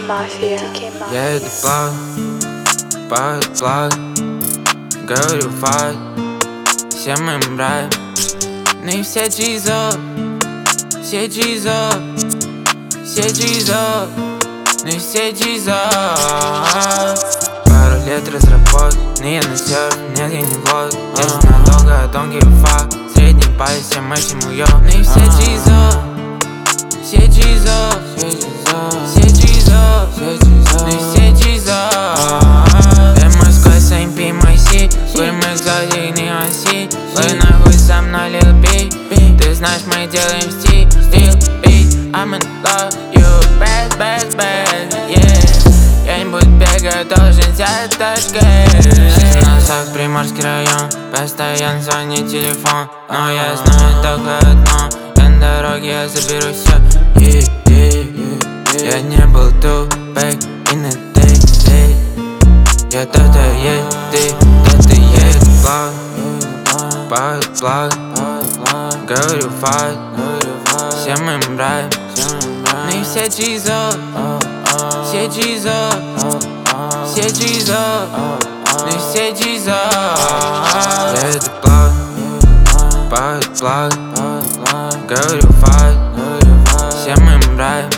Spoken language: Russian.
Mafia. Я иду по плаг, говорю факт всем моим братьям. Ну и все джизо, все джизо, все джизо, ну и все джизо. Пару лет разработок, но я на серф, нет, я не влог. Если надолго, I don't give a fuck. Средний палец, всем этим уёб. Ну и все джизо, все джизо, все джизо, ну и все джизо. Ты мой сквозь MP, мой си, курим экзотик, не оси. Вы нахуй со мной, Lil B. Ты знаешь, мы делаем стиль, I'm in love, you bad, bad, bad, yeah. Я не буду бегать, должен взять тачки. Назад, Приморский район, постоянно звонит телефон. Но я знаю только одно, я на дороге, я заберу все. Я не был тут, back in the day. Я то-то есть, ты то-то есть. Плаг, говорю факт всем моим братьям. Ну и все джизо, все джизо, все джизо, ну и все джизо. Я иду плаг, говорю факт всем моим братьям.